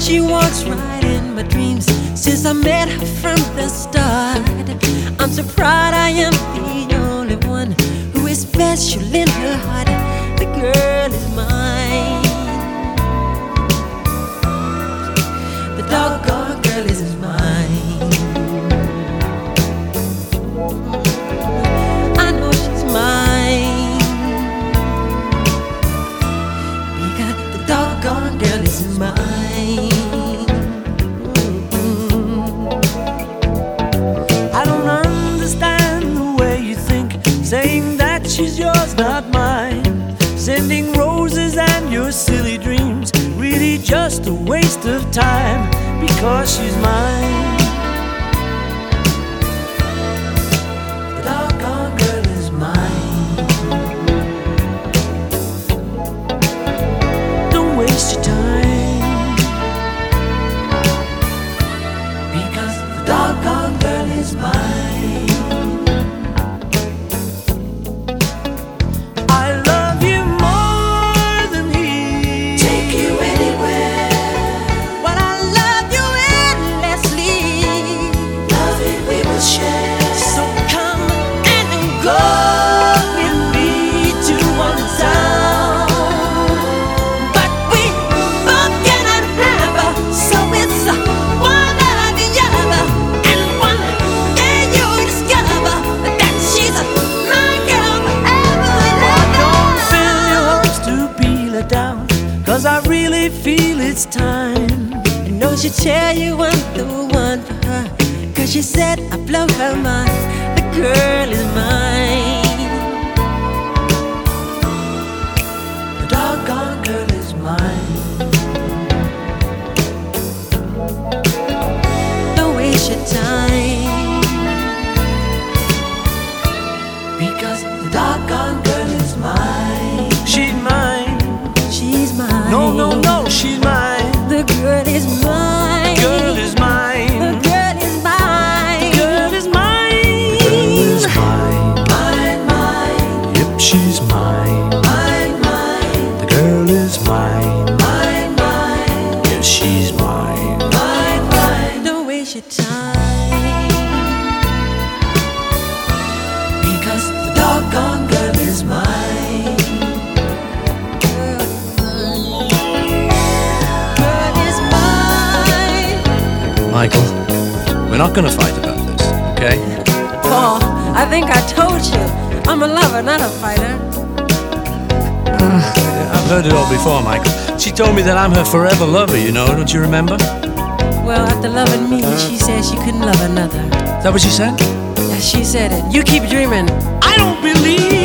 She walks right in my dreams since I met her from the start. I'm so proud I am the only one who is special in her heart. The girl is mine. The doggone girl is mine. I know she's mine because the doggone girl is mine. I don't understand the way you think, saying that she's yours, not mine. Sending roses and your silly dreams, really just a waste of time, because she's mine. The doggone girl is mine. Don't waste your time, because the doggone girl is mine. Cause I really feel it's time. I know she'll tell you I'm the one for her, cause she said I blow her mind. The girl is mine. The doggone girl is mine. Don't waste your time, because the doggone girl is mine. She's mine. She's mine. No, no, no, she's mine. The girl is mine. The girl is mine. The girl is mine. The girl is mine. The girl is mine. Mine, mine. Yep, she's mine. Mine, mine. The girl is mine. Mine, mine. Yes, she's mine. Mine, mine. Don't waste your time, because the doggone girl is mine. Michael, we're not gonna fight about this, okay? Paul, I think I told you I'm a lover, not a fighter. I've heard it all before, Michael. She told me that I'm her forever lover, you know, don't you remember? Well, after loving me, she said she couldn't love another. Is that what she said? Yeah, she said it. You keep dreaming. I don't believe